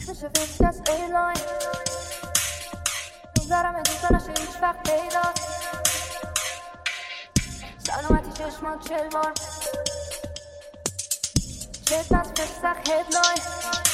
میشه فکر از ایلاین نظرم دوستا نشه هیچ وقت پیدا سلامتی چشمات چلوار چشم از فسخ هدلاین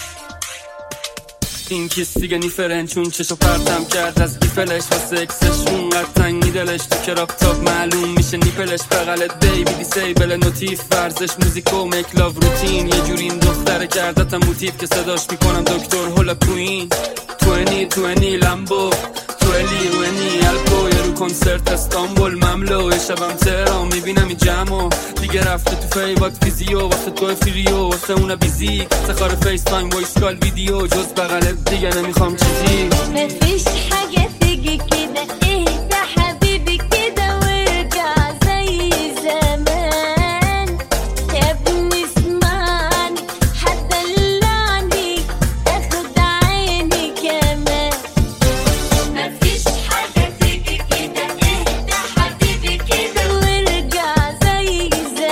این کیس دیگه نیفرن چون چشو پرتم کرد از گیفلش و سکسش اونقدر تنگی دلش تو کراپ تاپ معلوم میشه نیپلش بغلت بیبی دیسیبل نوتیف ورزش موزیک و مکلاو روتین یه جوری این دختره کردتم موتیف که صداش میکنم دکتر هولا کوین 2020 لمبو 2020 الکو یه رو کنسرت استانبول مملو یه شبم تهران میبینم این جمعو دیگه رفته تو فیوات فیزیو واسه تو فریو واسه اون بیزیک سخار فیس تایم وایس کال ویدیو جز بغلت دیگه نمیخوام چیزی مفيش حاجة تيجي كده اهدى حبيبي كده وارجع زي زمان يا ابني اسمعني هتدلعني تاخد عيني كمان مفيش حاجة تيجي كده اهدى حبيبي كده وارجع زي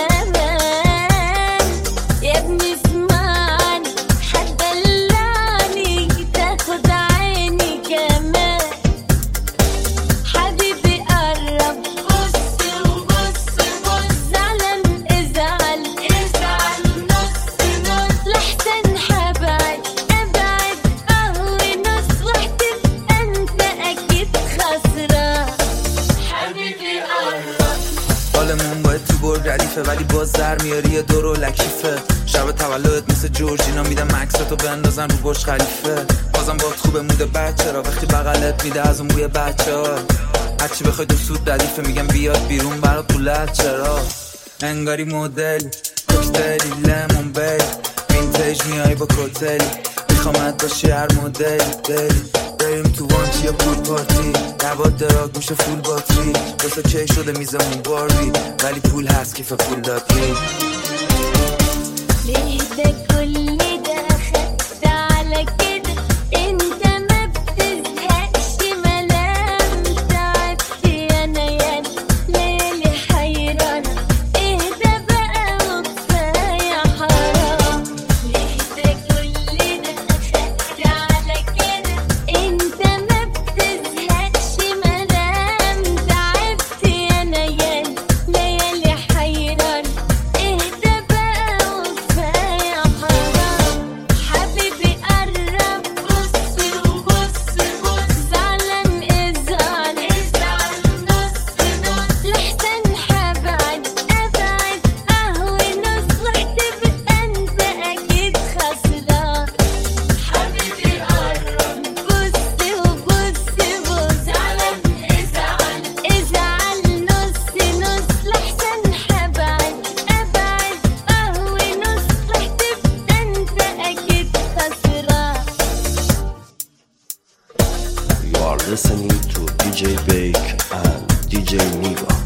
زمان يا ابني اسمعني هتدلعني تاخد عيني كمان حبيبي قرب بص وبص بص زعلان ازعل ازعل نص نص لحسن هبعد ابعد قهوة نص وهتبقى انت اكيد خسران حبيبي قرب حالمون باید تو برگ ردیفه ولی باز در میاری یه دور و لکیفه شب تولدت مثل جورجینا میدم عکساتو بندازن رو برج خلیفه بازم باید خوبه مود بچه را وقتی بغلت میده از اون بوی بچه ها هرچی بخوای دو سود ردیفه میگم بیاد بیرون برا پولت چرا انگاری مدل کوکتلی لیمون بیل وینتیج میای با کوتلی میخوامت باشی هر مدل دلی بریم تو وانچی یا پول پارتی نباد دراگ میشه فول باتری واسه کی شده میزمون باری ولی پول هست کیف پول دادی ليه ده كل ده خدت على كده انت ما بتزهقش ملام تعبت انا يانا ليالي حيرانة اهدى بقى وكفاية حرام ليه ده كل ده خدت على كده انت ما بتزهقش ملام تعبت انا يانا ليالي حيرانة اهدى بقى وكفاية حرام حبيبي قرب بص وبص بص زعلان ازعل ازعل نص نص لحسن هبعد ابعد قهوة نص وهتبقى انت اكيد خسران حبيبي قرب بص وبص بص زعلان ازعل ازعل نص نص لحسن هبعد ابعد قهوة نص وهتبقى انت اكيد خسران You are listening to DJ Bake and DJ Niva.